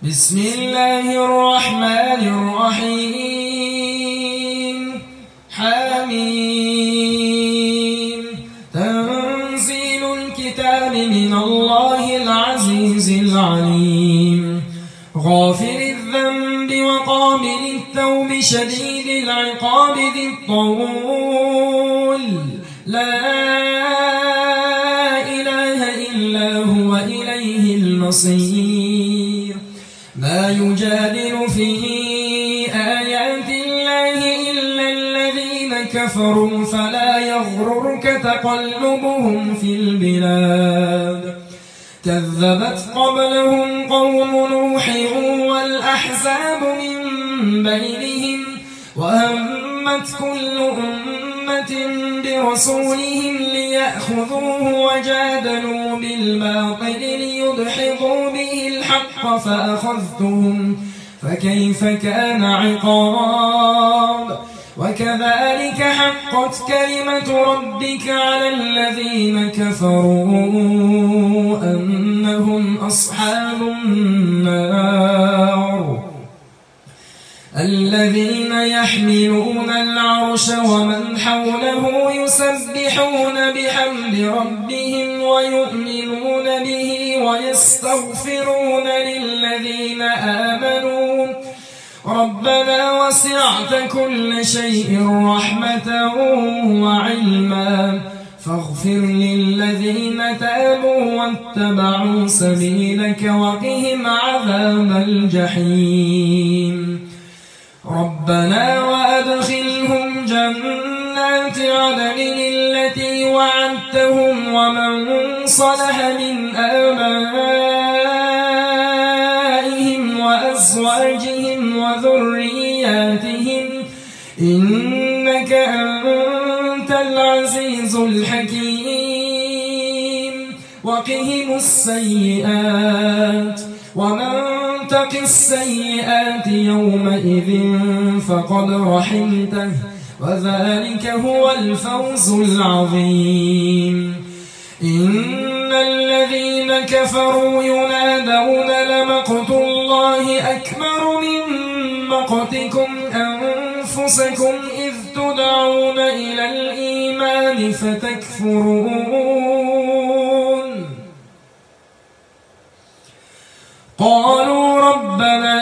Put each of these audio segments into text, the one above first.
بسم الله الرحمن الرحيم حميم تنزيل الكتاب من الله العزيز العليم غافر الذنب وقابل التوب شديد العقاب ذي الطول لا إله إلا هو إليه المصير ما يجادل في آيات الله إلا الذين كفروا فلا يغررك تقلبهم في البلاد كذبت قبلهم قوم نوح والأحزاب من بينهم وهمت كل أمة برسولهم ليأخذوه وجادلوا بالباطل ليدحضوا به الحق فأخذتهم فكيف كان عقاب وكذلك حقت كلمة ربك على الذين كفروا أنهم أصحاب النار الذين يحملون العرش ومن حوله يسبحون بحمد ربهم ويؤمنون به ويستغفرون للذين آمنوا ربنا وسعت كل شيء رحمة وعلما فاغفر للذين تابوا واتبعوا سبيلك وقهم عذاب الجحيم ربنا وأدخلهم جنات عدن التي وعدتهم ومن صلح من آبائهم وأزواجهم وذرياتهم إنك أنت العزيز الحكيم وقهم السيئات ومن تق السيئات يومئذ فقد رحمته وذلك هو الفوز العظيم إن الذين كفروا ينادون لمقت الله أكبر من مقتكم أنفسكم إذ تدعون إلى الإيمان فتكفرون قالوا ربنا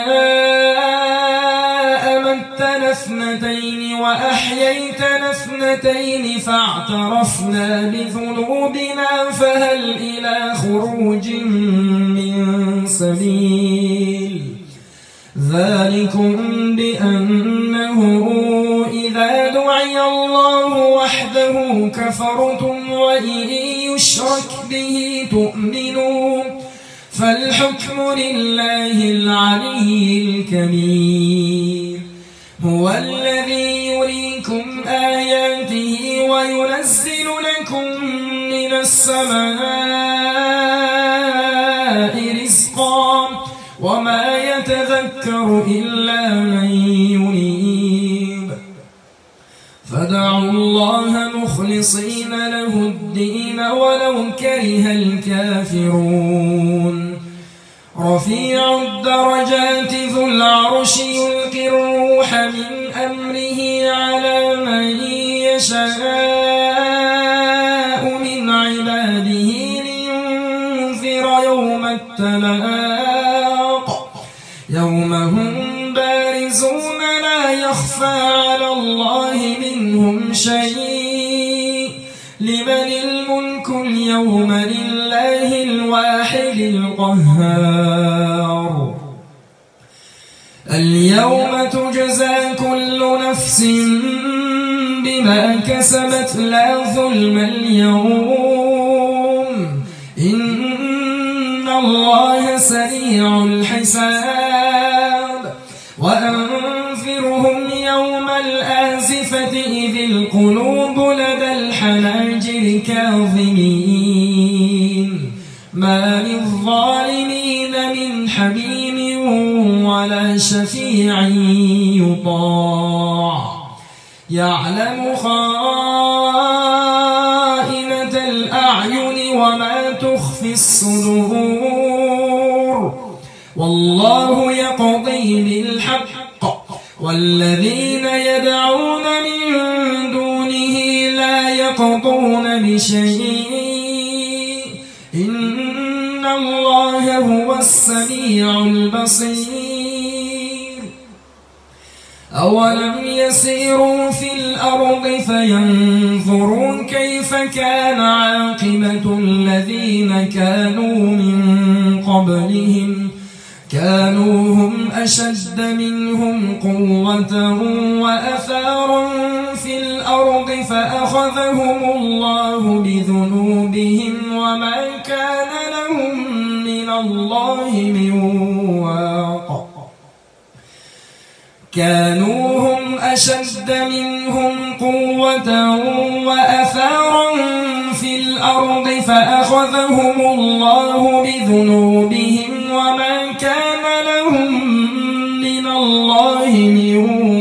أمتنا اثنتين وأحييتنا اثنتين فاعترفنا بذنوبنا فهل إلى خروج من سبيل ذلكم بأنه إذا دعي الله وحده كفرتم وإن يشرك به تؤمنون فالحكم لله العلي الكبير هو الذي يريكم آياته وينزل لكم من السماء رزقا وما يتذكر إلا من ينيب فادعوا الله مخلصين له الدين ولو كره الكافرون رفيع الدرجات ذو العرش يلقي الروح من أمره على من يشاء من عباده لينذر يوم التلاق يوم هم بارزون لا يخفى على الله منهم شيء لمن الملك اليوم لله الواحد القهار اليوم تجزى كل نفس بما كسبت لا ظلم اليوم إن الله سريع الحساب وأنذرهم يوم الآزفة إذ القلوب لدى الحناجر كاظمين ما للظالمين من حميم ولا شفيع يطاع يعلم خائنة الأعين وما تخفي الصدور والله يقضي بالحق والذين يدعون من دونه لا يقضون بشيء إن الله هو السميع البصير أولم يسيروا في الأرض فينظروا كيف كان عاقبة الذين كانوا من قبلهم كانوا هم أشد منهم قوة وأثارا في الأرض فأخذهم الله بذنوبهم وما كان لهم من الله من واق كانوا هم أشد منهم قوة وأثارا في الأرض فأخذهم الله بذنوبهم وما كان لهم من الله من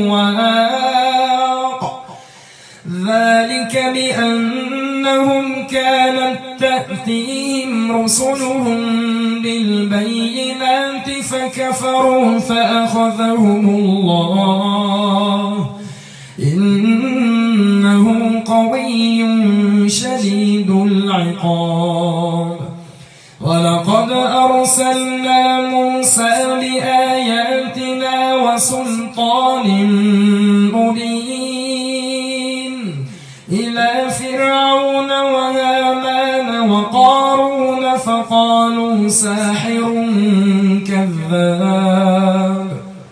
واق ذلك بأنهم كانت تأتيهم رسلهم بالبينات فكفروا فأخذهم الله إنه قوي شديد العقاب ولقد أرسلنا موسى بآياتنا وسلطان مبين إلى فرعون وهامان وقارون فقالوا ساحر كذاب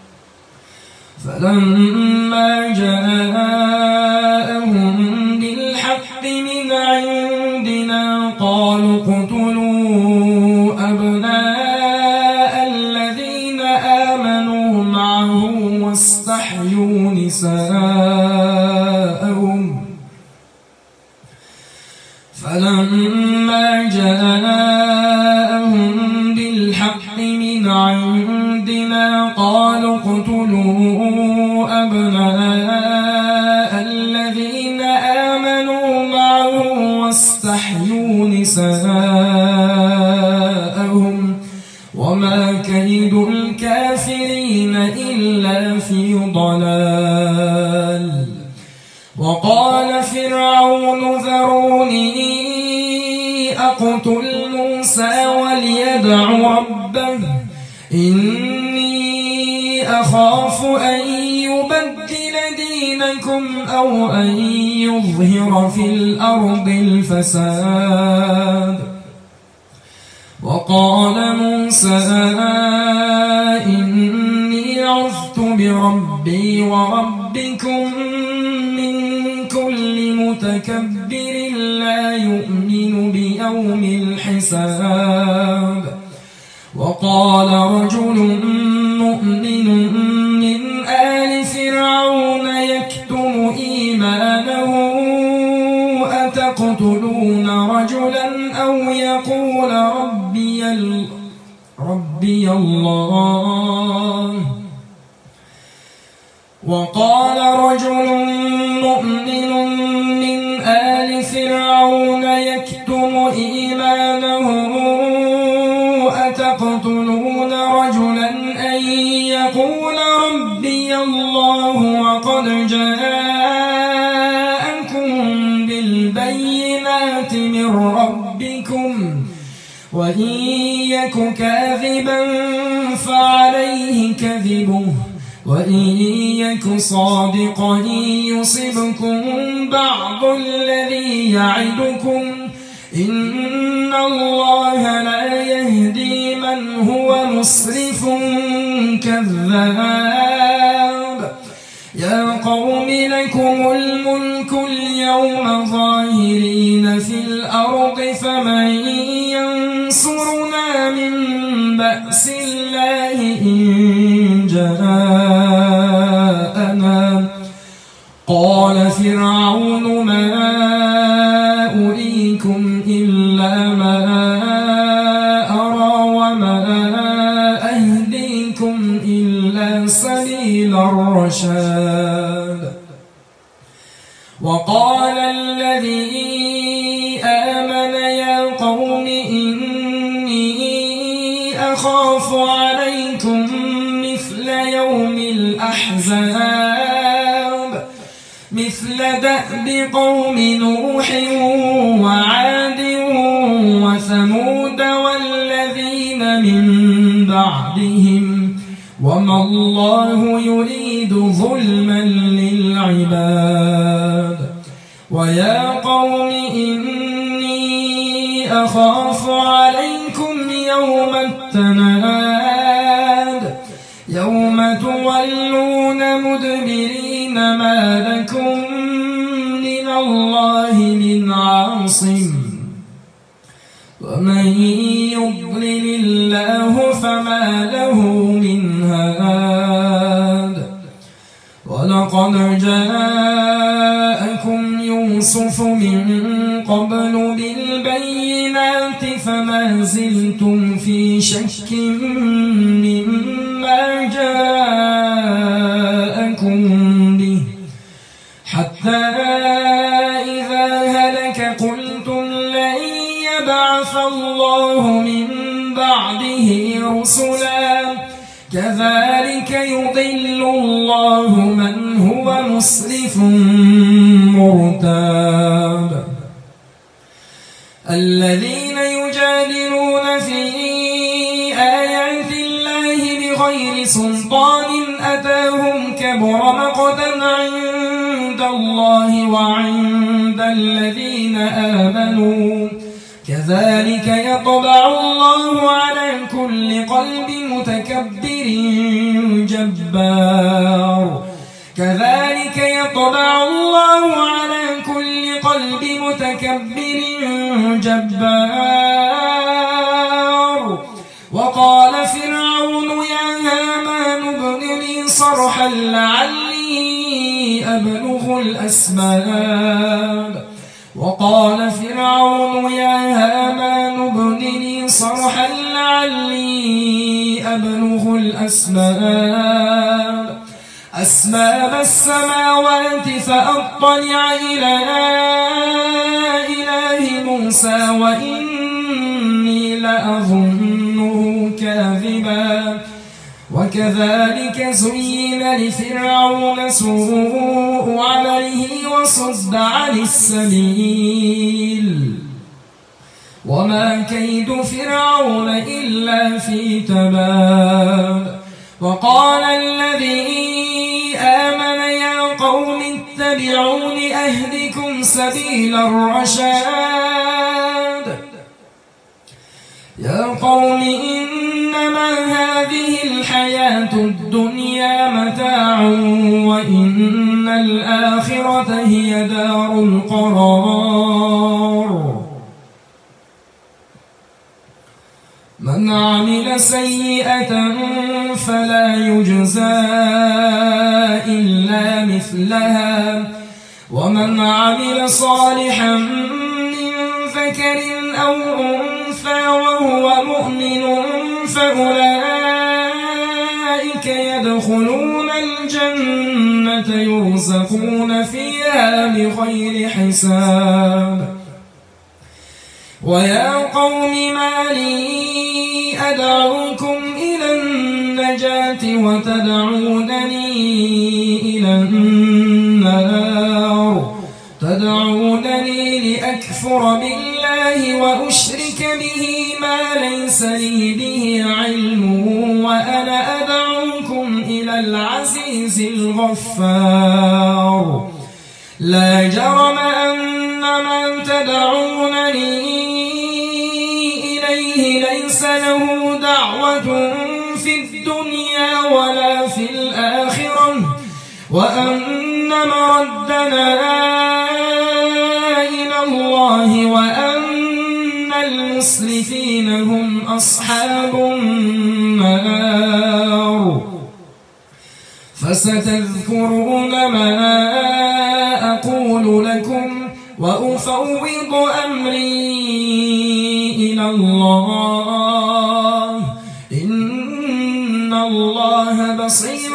فلما جاءهم بالحق من عندنا قالوا اقتلوا أبناء الذين آمنوا معه واستحيوا نساءهم فلما جاءهم بالحق من عندنا قالوا اقتلوا أبناء الذين آمنوا معه واستحيوا نساءهم وما كيد الكافرين إلا في ضلال وقال فرعون ذروني أقتل موسى وليدع ربه إني أخاف أن يبدل دينكم أو أن يظهر في الأرض الفساد وقال موسى إني عذت بربي وربكم من كل متكبر لا يؤمن بيوم الحساب وقال رجل مؤمن من آل فرعون يكتم إيمانه أتقتلون رجلا أو يقول ربي الله وقال رجل مؤمن من آل فرعون يكتم إيمانه أتقتلون رجلا أن يقول ربي الله وقد جاءكم بالبينات من ربكم وإن يك كاذبا فعليه كذبه وإن يك صادقا يصبكم بعض الذي يعدكم إن الله لا يهدي من هو مسرف كذاب يا قوم لكم الملك اليوم ظاهرين في الأرض فمن ينصرنا من بأس الله إن جاءنا قال فرعون ما أريكم إلا ما أرى وما أهديكم إلا سبيل الرشاد وقال الذي آمن يا قوم إني أخاف عليكم مثل يوم الأحزاب مثل دأب قوم نوح وعاد وثمود والذين من بعدهم وما الله يريد ظلما للعباد ويا قوم إني أخاف عليكم يوم التناد يوم تولون مدبرين ما لكم من الله من عاصم ومن يضلل الله فما له من هاد ولقد جاءكم يوسف من قبل بالبينات فما زلتم في شك مما جاءكم به حتى إذا هلك قلتم لن يبعث الله من بعده رسلا كذلك يضل الله من هو مسرف مرتاب الذين يجادلون في آيات الله بغير سلطان أتاهم كبر مقتا عند الله وعند الذين آمنوا كذلك يطبع الله على كل قلب متكبر جبار كذلك يطبع الله على كل قلب متكبر جبار وقال فرعون يا هامان ابن لي صرحا لعلي أبلغ الأسباب وقال فرعون يا هامان ابن لي صرحا لعلي أبلغ أسباب السماوات فأطلع إلى إله موسى وإني لأظنه كاذبا وكذلك زين لفرعون سوء عمله وصد عن السبيل وما كيد فرعون إلا في تباب وقال الذي آمن يا قوم اتبعون أهدكم سبيل الرشاد يا قوم إنما هذه الحياة الدنيا متاع وإن الآخرة هي دار القرار من عمل سيئة فلا يجزى إلا مثلها ومن عمل صالحا من ذكر أو أنثى وهو مؤمن فأولئك يدخلون الجنة يرزقون فيها بغير حساب ويا قوم ما لي أدعوكم إلى النجاة وتدعونني إلى النار تدعونني لأكفر بالله وأشرك به ما ليس لي به علم وأنا أدعوكم إلى العزيز الغفار لا جرم أن من تدعونني إليه ليس له دعوة في الدنيا ولا في الآخرة وأن مردنا إلى الله وأن المسرفين هم أصحاب النار فستذكرون ما أقول لكم وأفوض أمري إلى الله إن الله بصير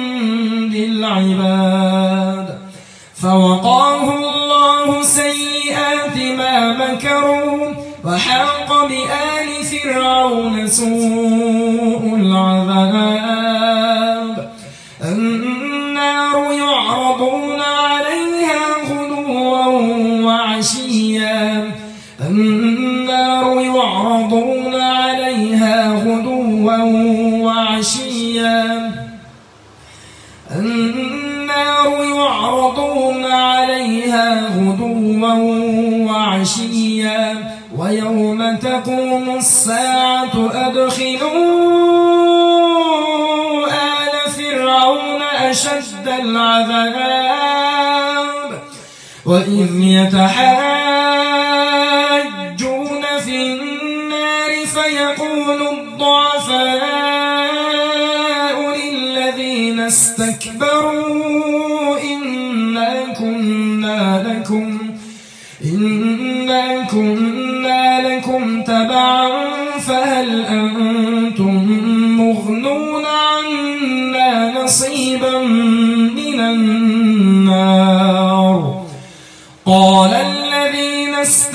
بالعباد فوقاه الله سيئات ما مكروا وحاق بآل فرعون سوء العذاب النار يعرضون عليها غدوا وعشيا ويوم تقوم الساعة أدخلوا آل فرعون أشد العذاب وإذ يتحاجون في النار فيقول الضعفاء للذين استكبروا إنا كنا لكم تبعا فهل أنتم مغنون عنا نصيبا من النار قال الذين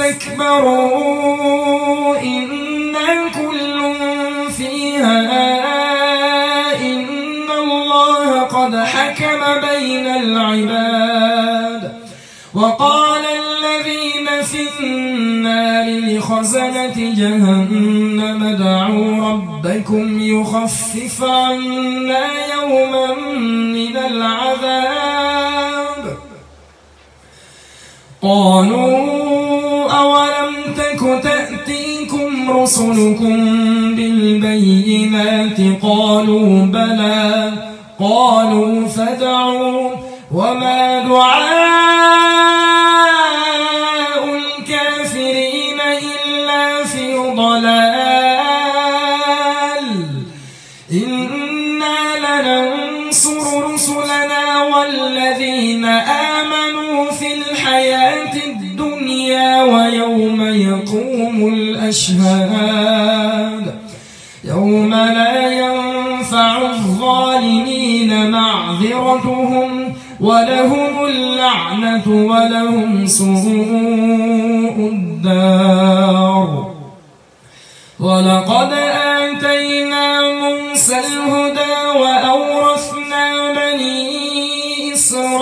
استكبروا إنا كل فيها إن الله قد حكم بين العباد وقال الذين في النار لخزنة جهنم ادعوا ربكم يخفف عنا يوما من العذاب قالوا أولم تك تأتيكم رسلكم بالبينات قالوا بلى قالوا فادعوا وما دعاء الكافرين إلا في ضلال إنا لننصر رسلنا والذين آمنوا في الحياة الدنيا ويوم يقوم الأشهاد يوم لا ينفع الظالمين معذرتهم ولهم اللعنة ولهم سوء الدار ولقد آتينا موسى الهدى وأورثنا بني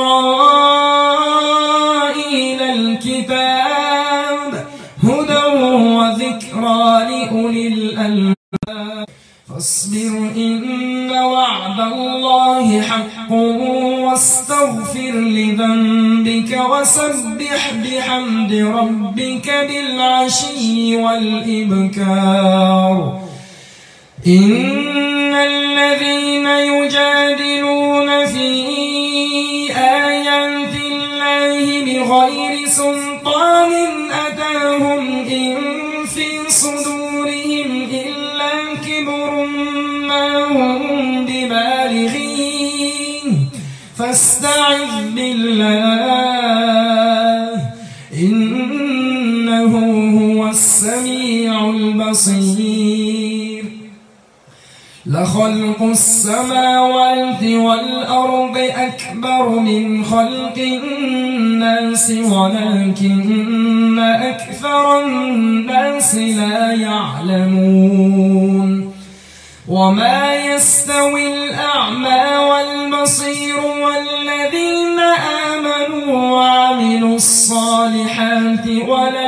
إسرائيل الكتاب هدى وذكرى لأولي الألباب فاصبر إن وعد الله حق واستغفر لذنبك وسبح بحمد ربك بالعشي والإبكار إن الذين يجادلون في آيات الله بغير سلطان أتاهم إن في صدورهم إلا كبر ما هم ببالغيه فاستعذ بالله إنه هو السميع البصير لخلق السماوات والأرض أكبر من خلق الناس ولكن أكثر الناس لا يعلمون وما يستوي الأعمى والبصير والذين آمنوا وعملوا الصالحات ولا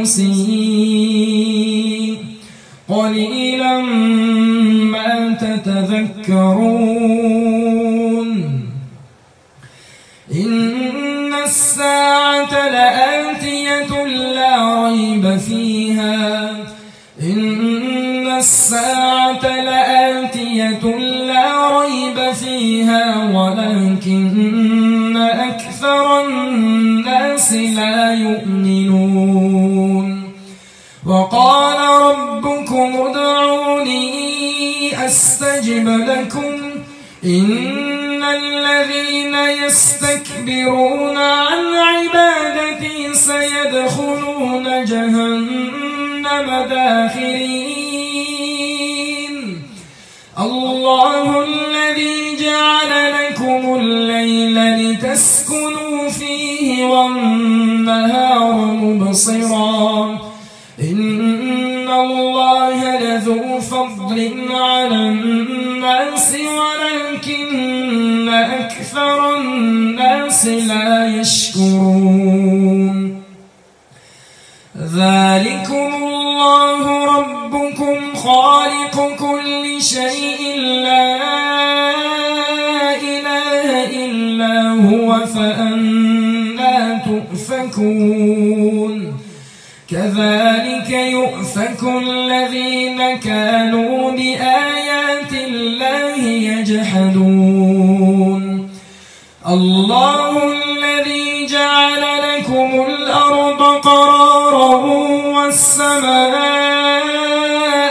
المسيء قليلا ما تتذكرون إن الساعة لآتية لا ريب فيها إن الساعة لآتية لا ريب فيها ولكن أكثر الناس لا يؤمنون وقال ربكم ادعوني أستجب لكم إن الذين يستكبرون عن عبادتي سيدخلون جهنم داخرين الله الذي جعل لكم الليل لتسكنوا فيه والنهار مبصرا إن الله لذو فضل على الناس ولكن أكثر الناس لا يشكرون ذلكم الله ربكم خالق كل شيء لا إله فأنى تؤفكون كذلك يؤفك الذين كانوا بآيات الله يجحدون الله الذي جعل لكم الأرض قرارا والسماء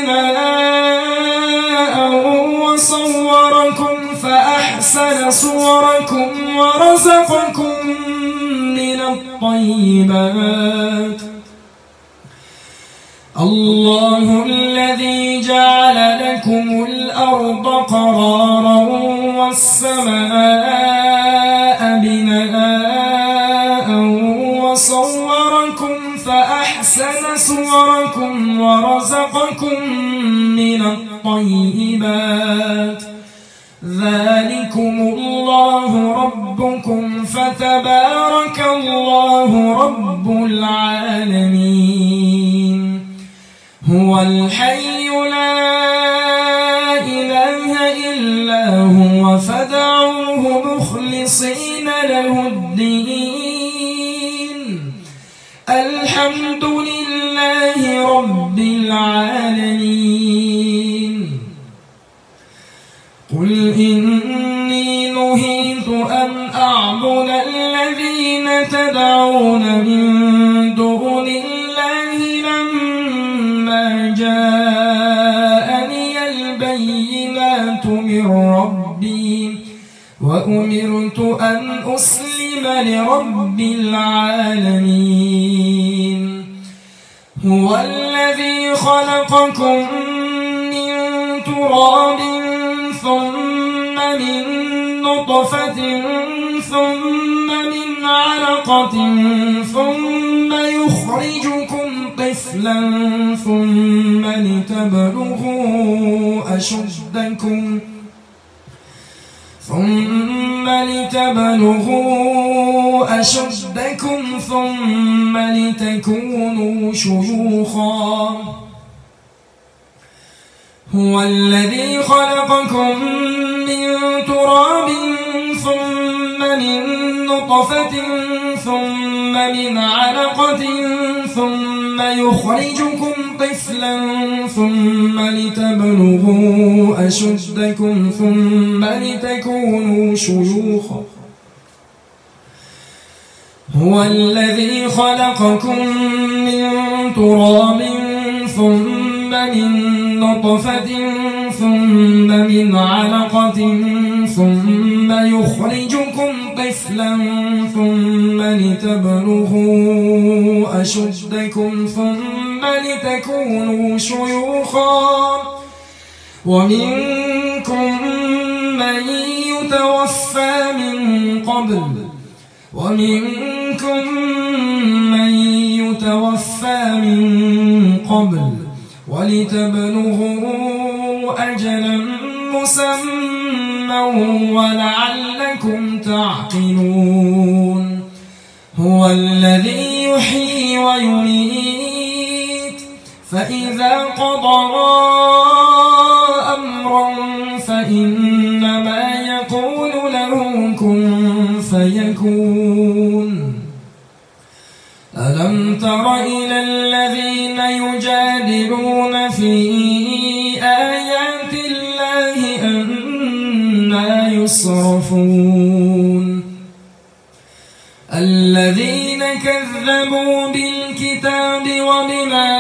بناء وصوركم فأحسن صوركم ورزقكم من الطيبات الله الذي جعل لكم الأرض قرارا والسماء بناء وصوركم فأحسن صوركم ورزقكم من الطيبات ذلكم الله ربكم فتبارك الله رب العالمين هو الحي لا إله إلا هو فادعوه مخلصين له الدين الحمد لله رب العالمين قل إني نهيت أن أعبد الذين تدعون من دون الله لما جاءني البينات من ربي وأمرت أن أسلم لرب العالمين هو الذي خلقكم من تراب ثم من نطفة ثم من علقة ثم يخرجكم طفلا ثم لتبلغوا أشدكم ثم لتكونوا شيوخا هو الذي خلقكم من تراب ثم من نطفة ثم من علقة ثم يخرجكم طفلا ثم لتبلغوا أشدكم ثم لتكونوا شيوخا هو الذي خلقكم من تراب ثم من نطفة ثم من علقة ثم يخرجكم طفلا ثم لتبلغوا أشدكم ثم لتكونوا شيوخا ومنكم من يتوفى من قبل ولتبلغوا أجلا مسمى ولعلكم تعقلون هو الذي يحيي ويميت فإذا قضى أمرا فإنما يقول له كن فيكون ألم تر إلى الذين يجادلون في آيات الله أنى يصرفون الذين كذبوا بالكتاب وبما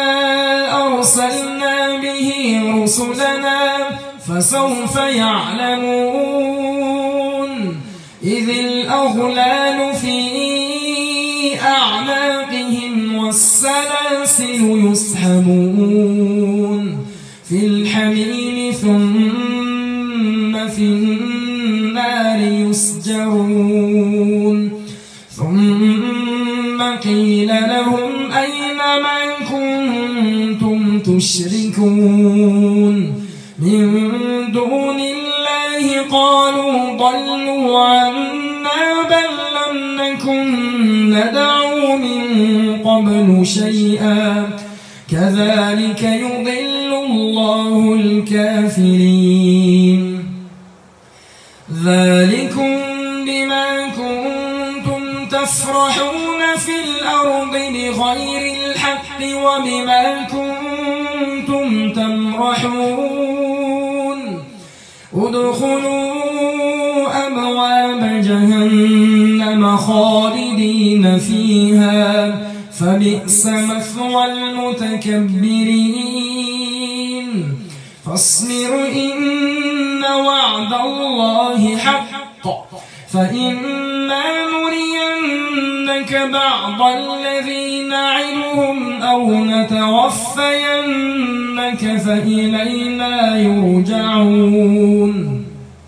أرسلنا به رسلنا فسوف يعلمون إذ الأغلال في أعناقهم والسلاسل يسحبون في الحميم ثم في النار يسجرون ثم قيل لهم أين ما كنتم تشركون من دون الله قالوا ضلوا عنا بل لم نكن ندعو من قبل شيئا كذلك يضل الله الكافرين ذلكم بما كنتم تفرحون في الأرض بغير الحق وبما كنتم تمرحون ادخلوا أبواب جهنم خالدين فيها فبئس مثوى المتكبرين فاصبر إن وعد الله حق فإما نرينك بعض الذي نعدهم أو نتوفينك فإلينا يرجعون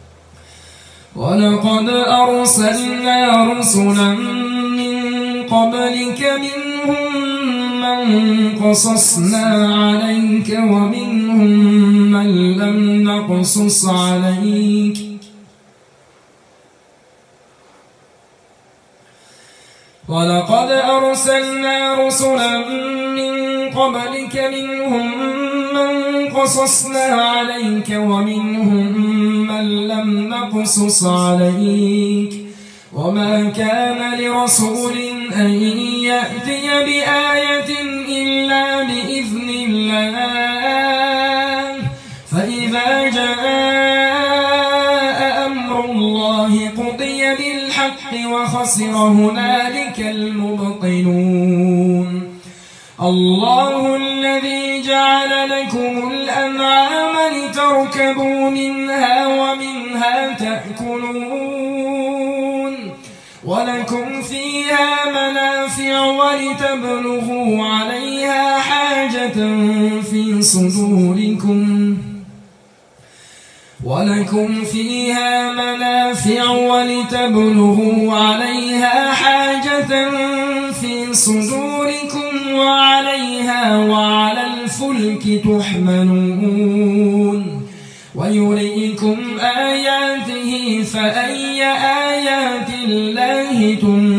ولقد أرسلنا رسلا من قبلك منهم من قصصنا عليك ومنهم من لم نقصص عليك ولقد أرسلنا رسلا من قبلك منهم من قصصنا عليك ومنهم من لم نقصص عليك وما كان لرسول أن يأتي بآية إلا بإذن الله فإذا جاء أمر الله قضي بالحق وخسر هنالك المبطلون الله الذي جعل لكم الأنعام لتركبوا منها ومنها تأكلون ولكم فيها منافع ولتبلغوا عليها حاجة في صدوركم ولكم فيها منافع ولتبلغوا عليها حاجة في صدوركم وعليها وعلى الفلك تحملون ويريكم آياته فأي آيات الله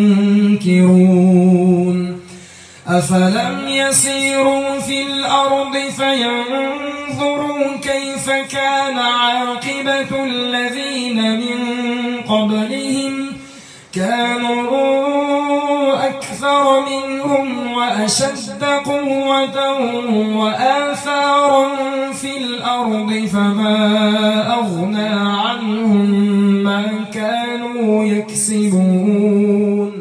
تنكرون أفلم يسيروا في الأرض فينظروا كيف كان عاقبة الذين من قبلهم كانوا أكثر منهم وأشد قوة وآثارا في الأرض فما أغنى عنهم ما كانوا يكسبون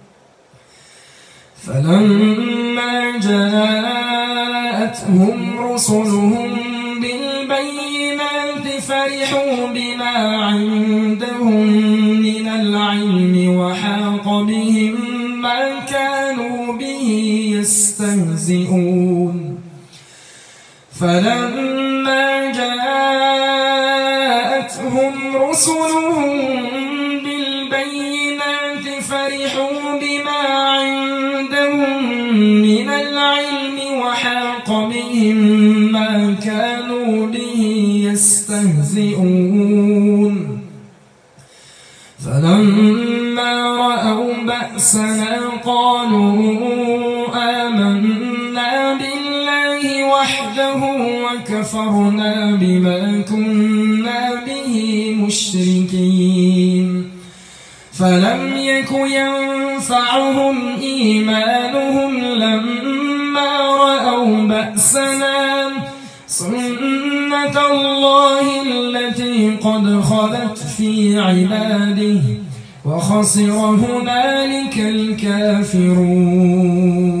فلما جاءتهم رسلهم بالبينات فرحوا بما عندهم من العلم وحاق بهم ما كانوا به يستهزئون فلما جاءتهم رسلهم بالبينات فرحوا بما عندهم من العلم وحاق بهم ما كانوا به يستهزئون فلما رأوا بأسنا قالوا آمنا بالله وحده وكفرنا بما كنا به مشركين فلم يك ينفعهم إيمانهم لما رأوا بأسنا سنة الله التي قد خلت في عباده وخسر هنالك الكافرون